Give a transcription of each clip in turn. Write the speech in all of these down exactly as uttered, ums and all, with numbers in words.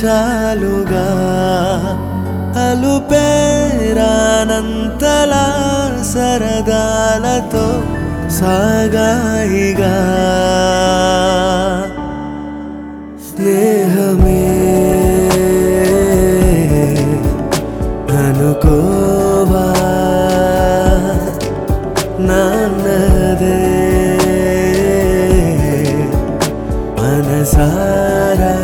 నిమిషాలుగా అలుపేరానంతలా సరదాలతో సాగాయిగా స్నేహమే అనుకోవా నాన్నదే మనసారా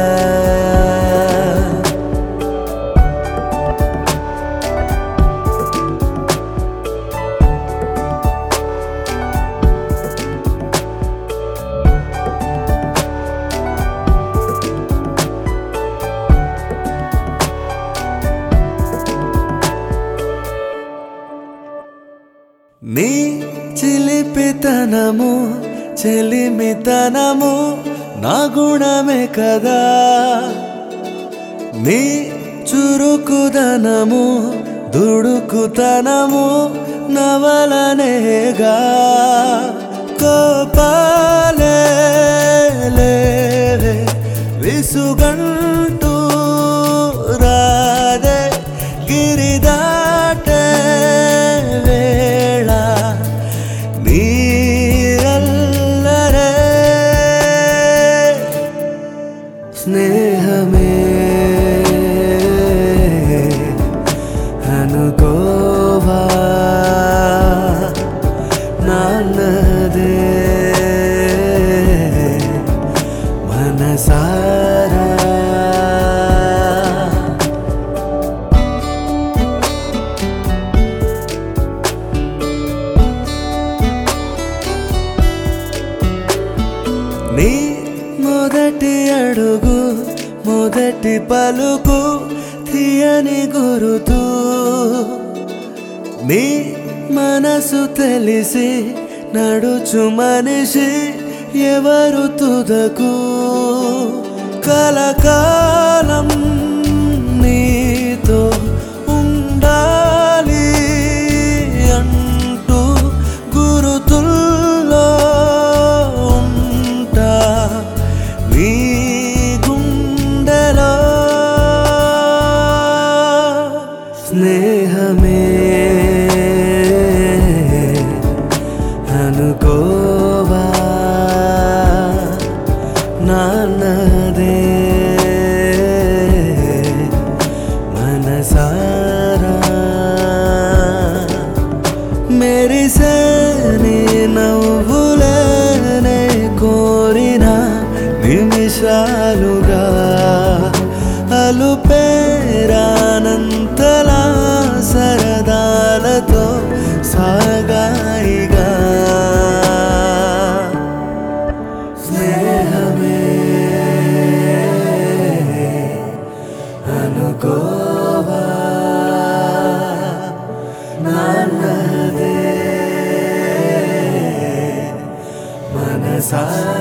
నీ చిలిపితనము చెలిమితనము నా గుణమే కదా నీ చురుకుదనము దుడుకుతనము నవలనేగా కోపాలే లేవే విసుగంటూ రాదే గిరిదాటే వేళ నీరల్లరే స్నేహమే అనుకోవా నాన్నదే మనసారా నీ మొదటి అడుగు మొదటి పలుకు తీయని గురుతూ నీ మనసు తెలిసి నడుచు మనిషి ఎవరు తుదకు కలకాలం నీతో ఉండాలి అంటూ గురుతుల్లో ఉంటా నీ గుండెలో స్నేహమే అనుకోవా నాన్నదే మనసారా మెరిసే నీ నవ్వులేనే కోరిన నిమిషాలుగా అలుపేరానంతలా సరదాలతో సాగాయిగా స్నేహమే అనుకోవా నాన్నదే మనసారా